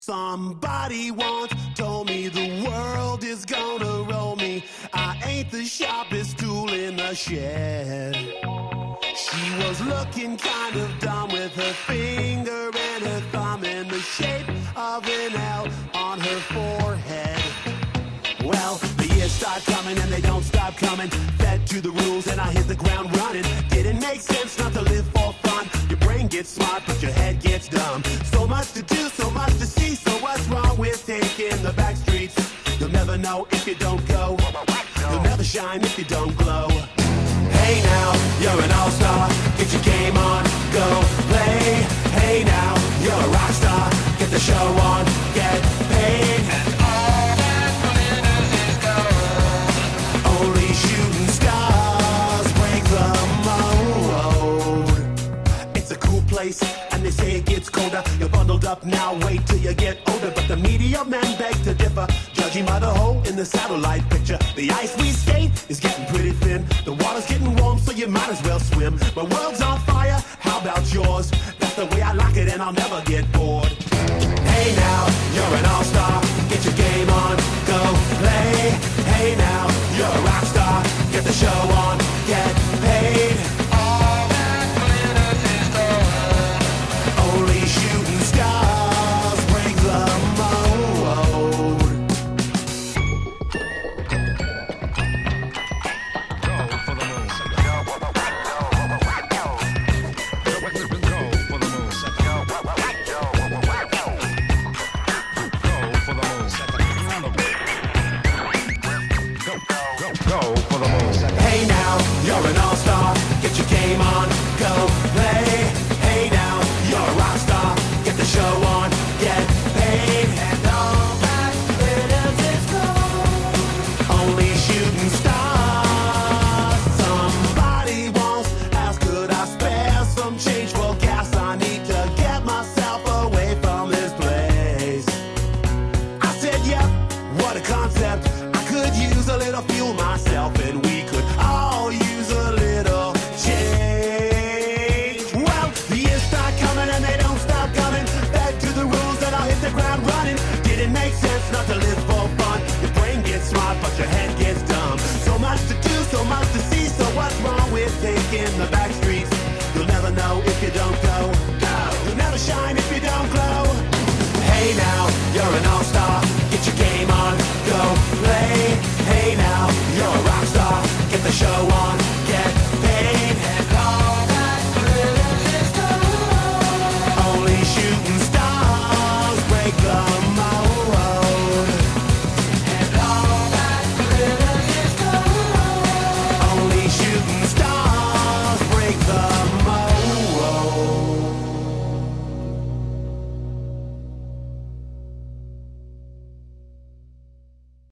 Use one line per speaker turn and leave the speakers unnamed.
Somebody once told me the world is gonna roll me. I ain't the sharpest tool in the shed. She was looking kind of dumb with her finger and her thumb in the shape of an L on her forehead. Well, the years start coming and they don't stop coming. Fed to the rules and I hit the ground running. Didn't make sense not to live for fun. Your brain gets smart but your head gets dumb. So much to do, so much to see. So what's wrong with taking the back streets? You'll never know if you don't go. You'll never shine if you don't glow. Hey now, you're an all-star. Get your game on, go play. Hey now, you're a rock star. Get the show on, get paid. And all that glitters is gold. Only shooting stars break the mold. It's a cool place, and they say it gets colder. You're bundled up now, wait till you get older. But the media men beg to differ, judging by the hole in the satellite picture. The ice we skate is getting pretty thin. The water's getting warm, so you might as well swim. My world's on fire, how about yours? That's the way I like it, and I'll never get bored. Hey now, you're an all-star. Get your game on, go play. Hey now, you're a rock star. Get the show on, get paid. All that glitters is gold. Only shooting stars break the mold. Hey now, you're an all-star. Get your game on, go play. Hey now, you're a rock star. Get the show on, get paid. And all that glitters is gold. Only shooting stars. Somebody once asked, could I spare some change for gas? I need to get myself away from this place. I said, yep, what a concept. I could use a little fuel myself, and we could all use a little change. Well, the years start coming and they don't stop coming. Back to the rules and I'll hit the ground running. Didn't make sense not to live for fun. Your brain gets smart but your head gets dumb. So much to do, so much to see. So what's wrong with taking the back streets? You'll never know if you don't go. You'll never shine if you don't glow. Hey now, you're an all-star.